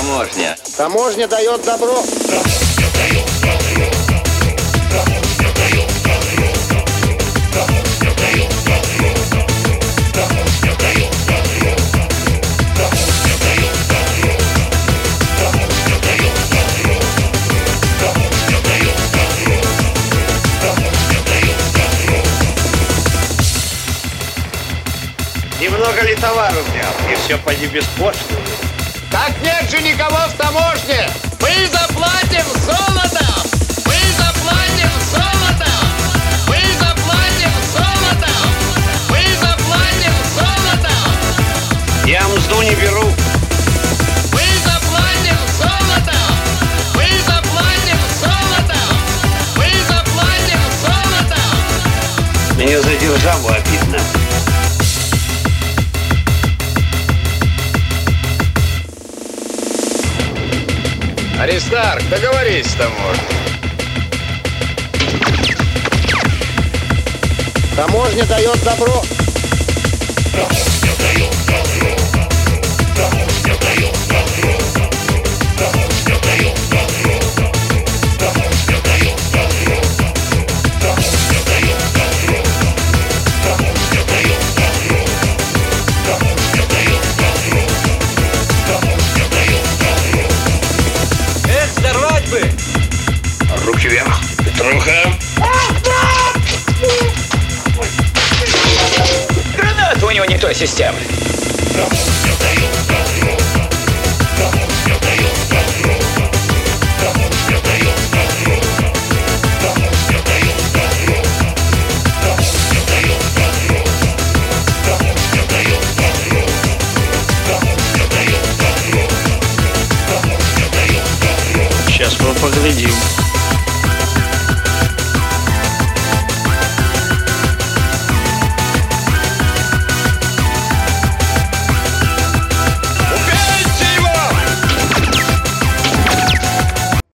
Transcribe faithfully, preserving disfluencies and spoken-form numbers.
таможня? Таможня дает добро. Таможня дает добро. Таможня дает добро. Таможня дает добро. Таможня дает добро. Таможня дает добро. Таможня дает добро. Таможня дает добро. Таможня дает добро. Немного ли товару взял? И все поди беспошлино. Так нет же никого в таможне! Мы заплатим золотом! Мы заплатим золотом! Мы заплатим золотом! Мы заплатим золотом! Я мзду не беру. Мы заплатим золотом! Мы заплатим золотом! Мы заплатим золотом! Мне за державу обидно. Аристарх, договорись с таможней. Таможня дает добро. Таможня дает добро. Таможня дает добро. Таможня дает добро. Таможня дает добро. Таможня дает добро. Таможня дает добро. Таможня дает добро. Таможня дает добро. Эх, здорвать бы! Руки вверх. Петруха. Граната у него не той системы. Таможня дает добро. Таможня дает добро. Таможня дает добро. Таможня дает добро. Таможня дает добро. Таможня дает добро. Таможня дает добро. Таможня дает добро. Сейчас мы поглядим.